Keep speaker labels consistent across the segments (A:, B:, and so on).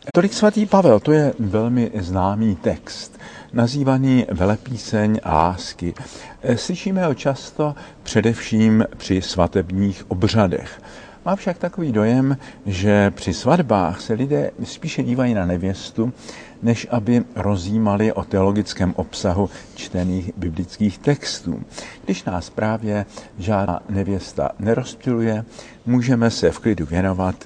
A: Tolik svatý Pavel, to je velmi známý text, nazývaný Velepíseň lásky. Slyšíme ho často především při svatebních obřadech. Mám však takový dojem, že při svatbách se lidé spíše dívají na nevěstu, než aby rozjímali o teologickém obsahu čtených biblických textů. Když nás právě žádná nevěsta nerozptiluje, můžeme se v klidu věnovat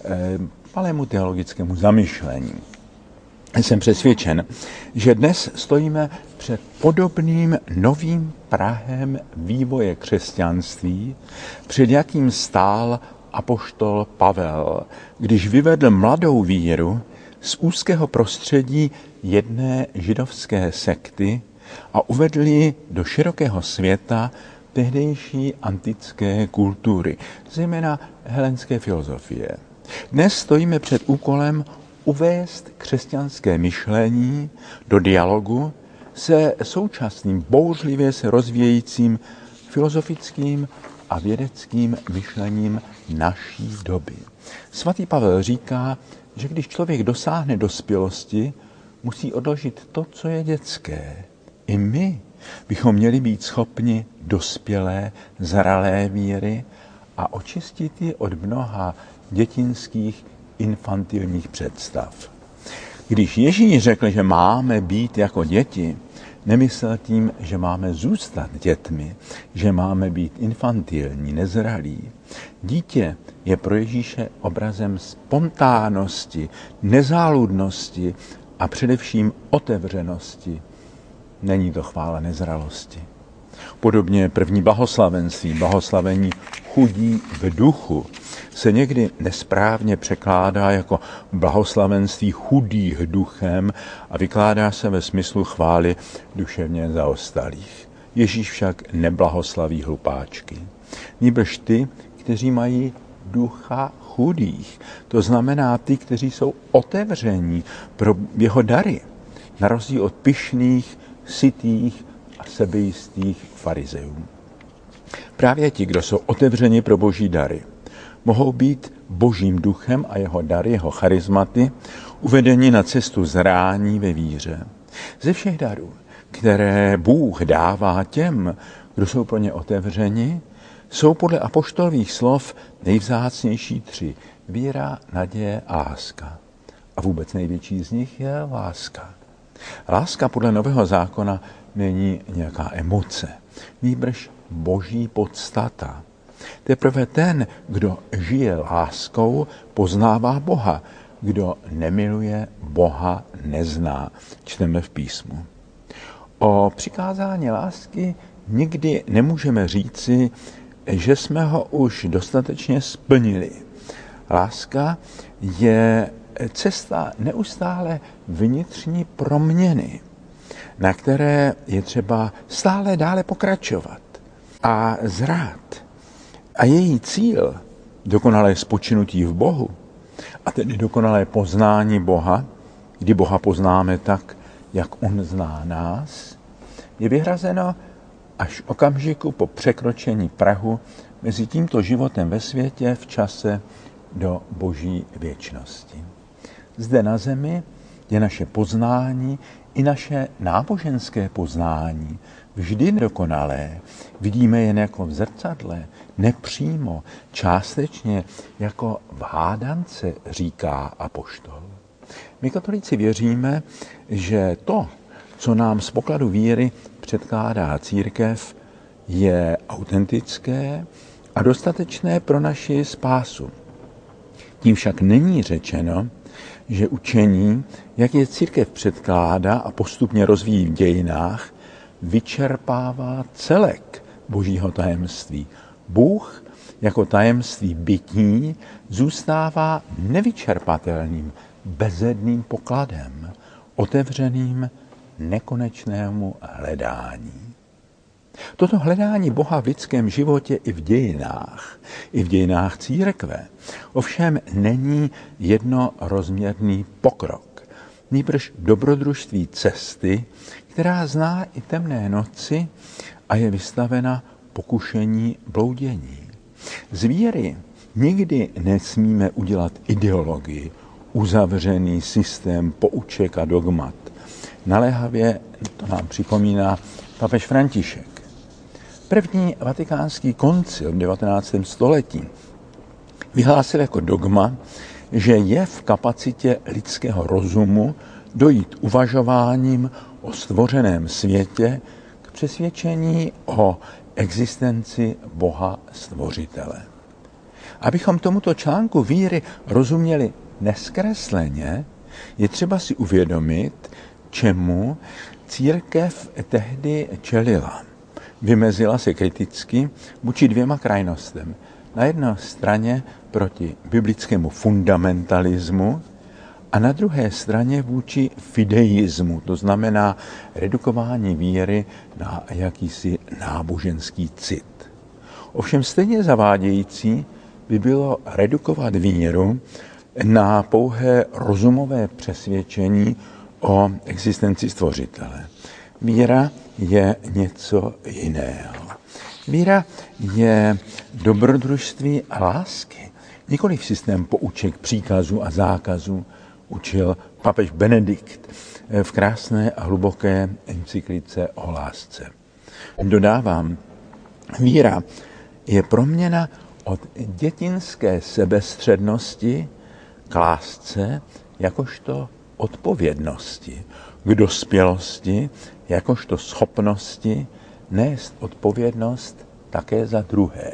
A: malému teologickému zamyšlení. Jsem přesvědčen, že dnes stojíme před podobným novým prahem vývoje křesťanství, před jakým stál apoštol Pavel, když vyvedl mladou víru z úzkého prostředí jedné židovské sekty a uvedl ji do širokého světa tehdejší antické kultury, zejména helenské filozofie. Dnes stojíme před úkolem uvést křesťanské myšlení do dialogu se současným bouřlivě se rozvíjejícím filozofickým a vědeckým myšlením naší doby. Svatý Pavel říká, že když člověk dosáhne dospělosti, musí odložit to, co je dětské. I my bychom měli být schopni dospělé, zralé víry a očistit ji od mnoha dětinských infantilních představ. Když Ježíš řekl, že máme být jako děti, nemyslel tím, že máme zůstat dětmi, že máme být infantilní, nezralí. Dítě je pro Ježíše obrazem spontánnosti, nezáludnosti a především otevřenosti. Není to chvála nezralosti. Podobně první blahoslavenství, blahoslavení chudí v duchu, se někdy nesprávně překládá jako blahoslavenství chudých duchem a vykládá se ve smyslu chvály duševně zaostalých. Ježíš však neblahoslaví hlupáčky. Nýbrž ty, kteří mají ducha chudých. To znamená ty, kteří jsou otevření pro jeho dary. Na rozdíl od pyšných, sytých a sebejistých farizeů. Právě ti, kdo jsou otevřeni pro boží dary, mohou být božím duchem a jeho dary, jeho charizmaty, uvedeni na cestu zrání ve víře. Ze všech darů, které Bůh dává těm, kdo jsou pro ně otevřeni, jsou podle apoštolových slov nejvzácnější tři. Víra, naděje a láska. A vůbec největší z nich je láska. Láska podle Nového zákona není nějaká emoce, nýbrž boží podstata. Teprve ten, kdo žije láskou, poznává Boha. Kdo nemiluje, Boha nezná. Čteme v písmu. O přikázání lásky nikdy nemůžeme říci, že jsme ho už dostatečně splnili. Láska je cesta neustále vnitřní proměny, na které je třeba stále dále pokračovat a zrát. A její cíl, dokonalé spočinutí v Bohu, a tedy dokonalé poznání Boha, kdy Boha poznáme tak, jak on zná nás, je vyhrazeno až okamžiku po překročení prahu mezi tímto životem ve světě v čase do boží věčnosti. Zde na zemi je naše poznání i naše náboženské poznání vždy nedokonalé. Vidíme jen jako v zrcadle, nepřímo, částečně jako v hádance, říká apoštol. My katolíci věříme, že to, co nám z pokladu víry předkládá církev, je autentické a dostatečné pro naši spásu. Tím však není řečeno, že učení, jak je církev předkládá a postupně rozvíjí v dějinách, vyčerpává celek božího tajemství. Bůh jako tajemství bytí zůstává nevyčerpatelným, bezedným pokladem, otevřeným nekonečnému hledání. Toto hledání Boha v lidském životě i v dějinách církve, ovšem není jednorozměrný pokrok, nýbrž dobrodružství cesty, která zná i temné noci a je vystavena pokušení bloudění. Z víry nikdy nesmíme udělat ideologii, uzavřený systém pouček a dogmat. Naléhavě to nám připomíná papež František. První vatikánský koncil v 19. století vyhlásil jako dogma, že je v kapacitě lidského rozumu dojít uvažováním o stvořeném světě k přesvědčení o existenci Boha Stvořitele. Abychom tomuto článku víry rozuměli nezkresleně, je třeba si uvědomit, čemu církev tehdy čelila. Vymezila se kriticky vůči dvěma krajnostem. Na jedné straně proti biblickému fundamentalismu a na druhé straně vůči fideismu, to znamená redukování víry na jakýsi náboženský cit. Ovšem stejně zavádějící by bylo redukovat víru na pouhé rozumové přesvědčení o existenci Stvořitele. Víra je něco jiného. Víra je dobrodružství a lásky. Nikoliv systém pouček, příkazů a zákazů učil papež Benedikt v krásné a hluboké encyklice o lásce. Dodávám, víra je proměna od dětinské sebestřednosti k lásce jakožto odpovědnosti, k dospělosti jakožto schopnosti nést odpovědnost také za druhé.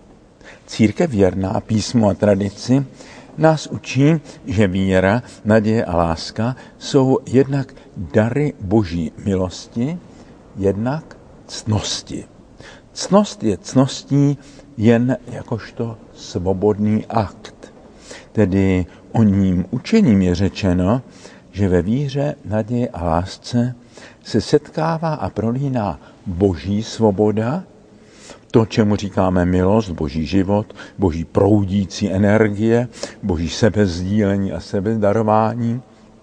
A: Církev věrná písmu a tradici nás učí, že víra, naděje a láska jsou jednak dary Boží milosti, jednak ctnosti. Ctnost je ctností jen jakožto svobodný akt. Tedy o ním učením je řečeno, že ve víře, naději a lásce se setkává a prolíná Boží svoboda, to, čemu říkáme milost, Boží život, Boží proudící energie, Boží sebezdílení a sebedarování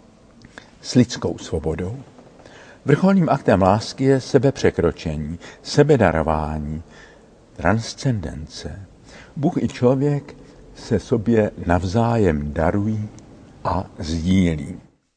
A: s lidskou svobodou. Vrcholným aktem lásky je sebepřekročení, sebedarování, transcendence. Bůh i člověk se sobě navzájem darují a sdílí.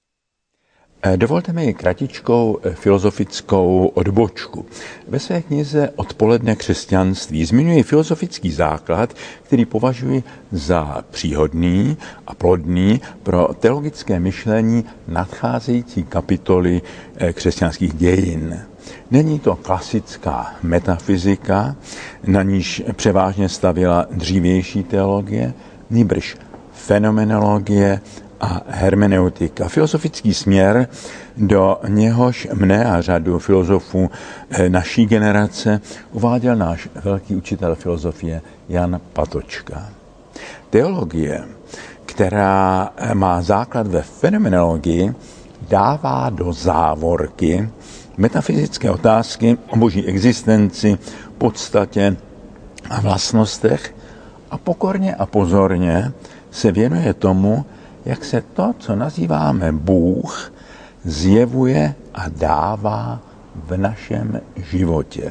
A: Dovolte mi kratičkou filozofickou odbočku. Ve své knize Odpoledne křesťanství zmiňuji filozofický základ, který považuji za příhodný a plodný pro teologické myšlení nadcházející kapitoly křesťanských dějin. Není to klasická metafyzika, na níž převážně stavěla dřívější teologie, nýbrž fenomenologie a hermeneutika. Filozofický směr, do něhož mne a řadu filozofů naší generace uváděl náš velký učitel filozofie Jan Patočka. Teologie, která má základ ve fenomenologii, dává do závorky metafyzické otázky o boží existenci, podstatě a vlastnostech a pokorně a pozorně se věnuje tomu, jak se to, co nazýváme Bůh, zjevuje a dává v našem životě.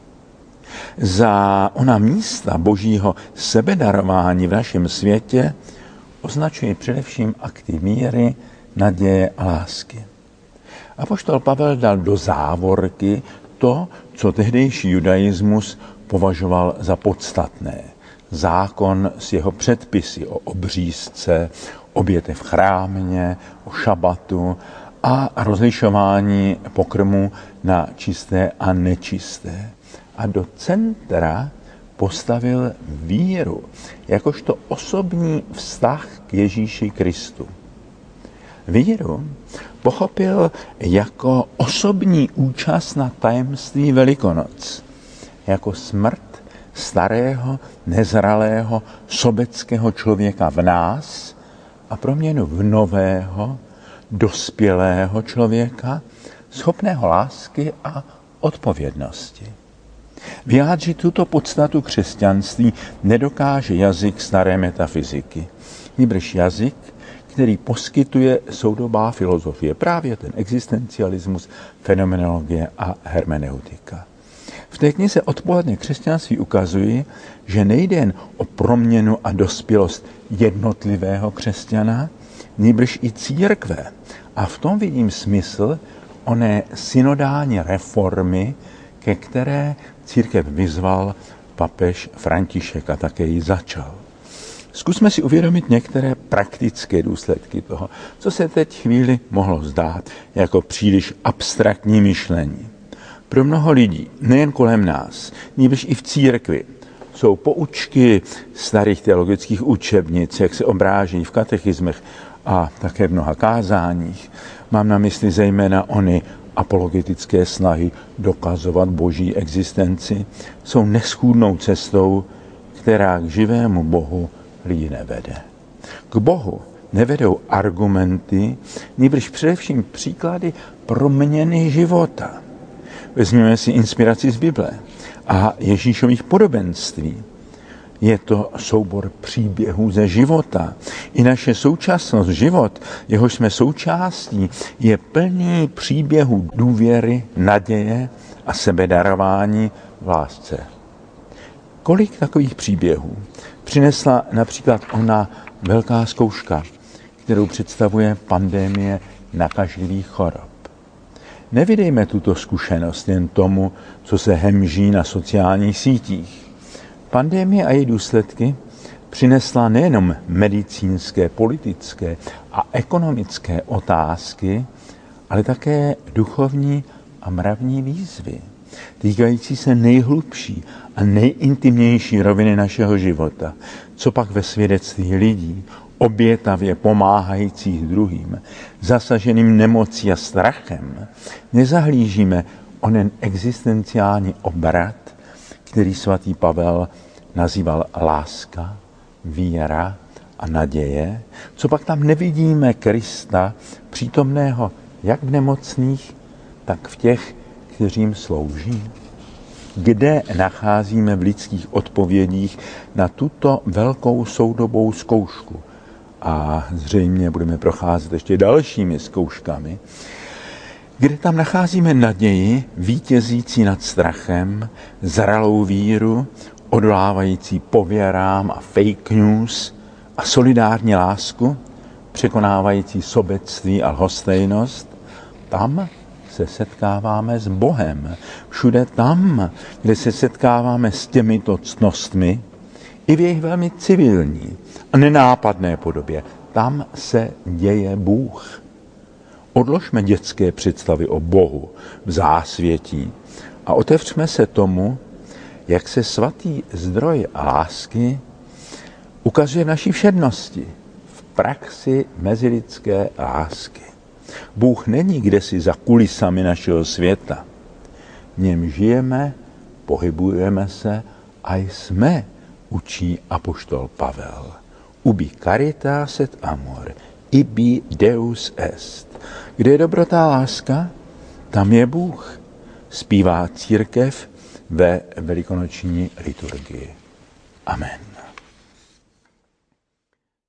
A: Za ona místa božího sebedarování v našem světě označuje především akty víry, naděje a lásky. Apoštol Pavel dal do závorky to, co tehdejší judaismus považoval za podstatné. Zákon s jeho předpisy o obřízce, obětech v chrámě, o šabatu a rozlišování pokrmu na čisté a nečisté. A do centra postavil víru, jakožto osobní vztah k Ježíši Kristu. Víru pochopil jako osobní účast na tajemství Velikonoc, jako smrt starého, nezralého, sobeckého člověka v nás a proměnu v nového, dospělého člověka, schopného lásky a odpovědnosti. Vyjádřit tuto podstatu křesťanství nedokáže jazyk staré metafyziky, nýbrž jazyk, který poskytuje soudobá filozofie, právě ten existencialismus, fenomenologie a hermeneutika. V té knize Odpoledne křesťanství ukazují, že nejde jen o proměnu a dospělost jednotlivého křesťana, nýbrž i církve. A v tom vidím smysl oné synodální reformy, ke které církev vyzval papež František a také ji začal. Zkusme si uvědomit některé praktické důsledky toho, co se teď chvíli mohlo zdát jako příliš abstraktní myšlení. Pro mnoho lidí, nejen kolem nás, nýbrž i v církvi, jsou poučky starých teologických učebnic, jak se obráží v katechismech a také v mnoha kázáních. Mám na mysli zejména ony apologetické snahy dokazovat boží existenci, jsou neschůdnou cestou, která k živému Bohu lidi nevede. K Bohu nevedou argumenty, nýbrž především příklady proměny života. Vezměme si inspiraci z Bible a Ježíšových podobenství. Je to soubor příběhů ze života. I naše současnost, život, jehož jsme součástí, je plný příběhů důvěry, naděje a sebedarování v lásce. Kolik takových příběhů přinesla například ona velká zkouška, kterou představuje pandemie nakažlivých chorob. Nevydejme tuto zkušenost jen tomu, co se hemží na sociálních sítích. Pandemie a její důsledky přinesla nejenom medicínské, politické a ekonomické otázky, ale také duchovní a mravní výzvy, týkající se nejhlubší a nejintimnější roviny našeho života, co pak ve svědectví lidí, obětavě pomáhajících druhým, zasaženým nemocí a strachem, nezahlížíme onen existenciální obrat, který svatý Pavel nazýval láska, víra a naděje, co pak tam nevidíme Krista přítomného jak v nemocných, tak v těch, kteří jim slouží. Kde nacházíme v lidských odpovědích na tuto velkou soudobou zkoušku? A zřejmě budeme procházet ještě dalšími zkouškami, kde tam nacházíme naději vítězící nad strachem, zralou víru, odolávající pověrám a fake news a solidární lásku, překonávající sobectví a lhostejnost, tam se setkáváme s Bohem. Všude tam, kde se setkáváme s těmito ctnostmi, i v jejich velmi civilní a nenápadné podobě, tam se děje Bůh. Odložme dětské představy o Bohu v zásvětí a otevřme se tomu, jak se svatý zdroj lásky ukazuje v naší všednosti, v praxi mezilidské lásky. Bůh není kdesi za kulisami našeho světa. V něm žijeme, pohybujeme se a jsme, učí apoštol Pavel. Ubi caritas et amor, ibi Deus est. Kde je dobrota láska, tam je Bůh, zpívá církev ve velikonoční liturgii. Amen.